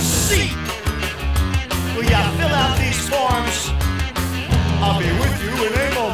seat. Will ya fill out these forms? I'll be with you in a moment.